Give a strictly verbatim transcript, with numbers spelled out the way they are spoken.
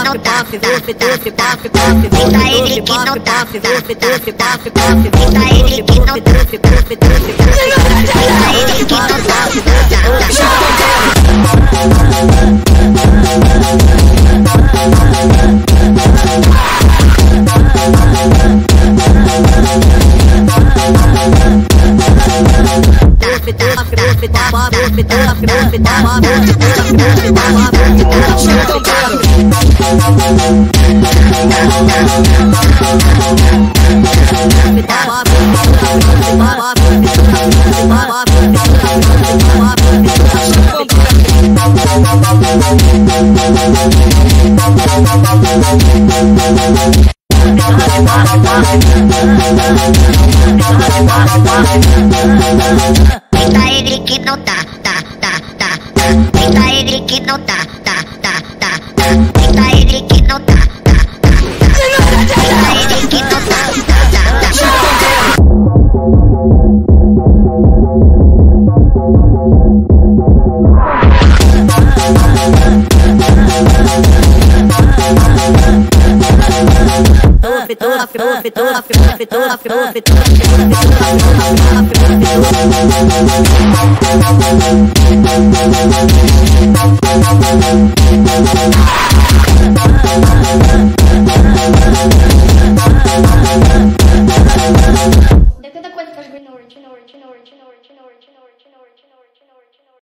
não tá, tá, tá, tá. Grita ele que não tá, tá, tá, tá, tá. Grita ele que não tá, grita ele que não tá, tá, grita ele que não tá, tá, tá, tá, tá. Grita ele que não tá, tá, tá, tá, tá. Grita ele que não tá, tá, tá, tá. Grita ele que não tá, tá, tá, tá. Thank you.